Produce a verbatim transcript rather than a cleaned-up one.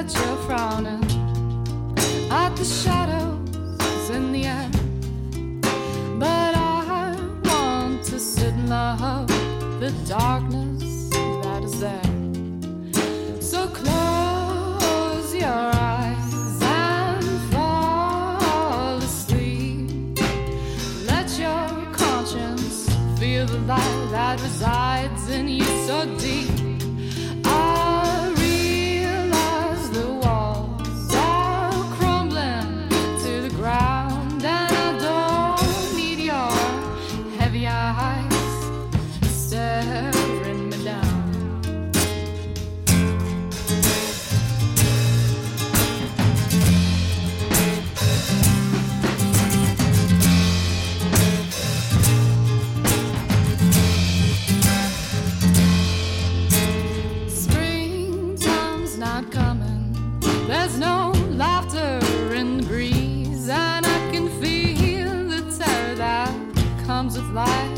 that you're frowning at the shadows in the air. But I want to sit and love the darkness that is there. So close your eyes and fall asleep. Let your conscience feel the light that resides in you so deep. I realize the walls are crumbling to the ground, and I don't need your heavy eyes staring me down. Springtime's not coming. There's no laughter in the breeze, and I can feel the terror that comes with life.